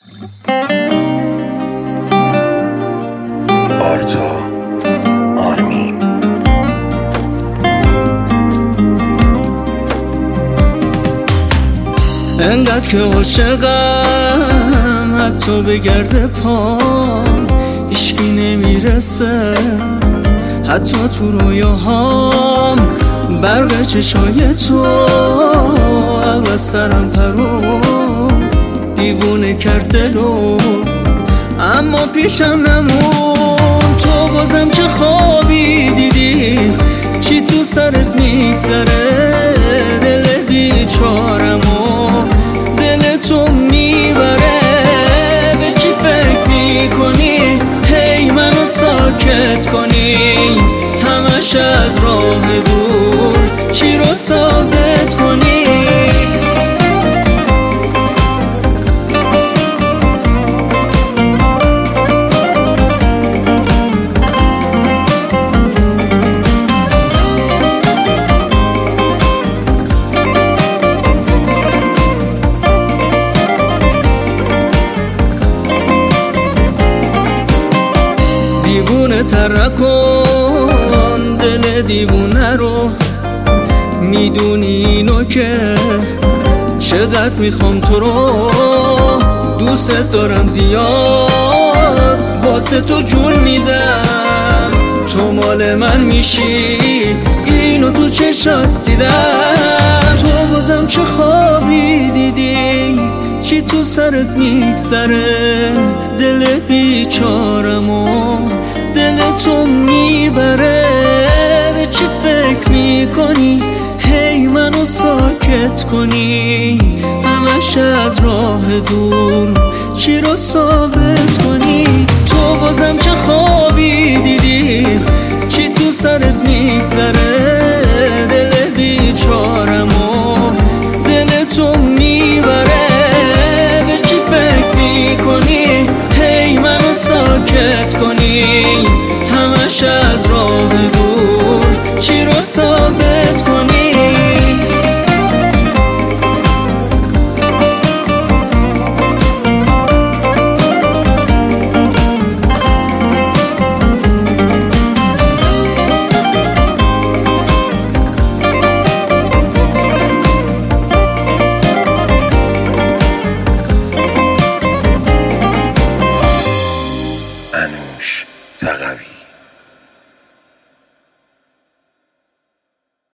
آرتا آرمین. انقدر که عاشقم حتی به گرد پام هیچکی نمیرسه، حتی تو رویاهام برق چشای تو عقل از سرم پرون دیوونه کرد دلو، اما پیشم نمون. تو بازم چه خوابی دیدی، چی تو سرت میگذره؟ دل بیچارمو دل تو میبره. به چی فکر میکنی هی منو ساکت کنی؟ همش از راه دور چی رو ثابت کنی؟ دیوونه تر کن دل دیوونه رو، میدونی اینو که چقدر میخوام تو رو، دوست دارم زیاد واسه تو جون میدم، تو مال من میشی اینو تو چشات دیدم. تو بازم چه خوابی دیدی، چی تو سرت میگذره؟ دل بیچارمو دل تو میبره. به چی فکر میکنی هی منو ساکت کنی؟ همش از راه دور چی رو ثابت کنی؟ تو بازم چه خوابی دیدی، چی تو سرت میگذره؟ دل بیچارمو دل تو میبره. به چی فکر میکنی هی منو ساکت کنی؟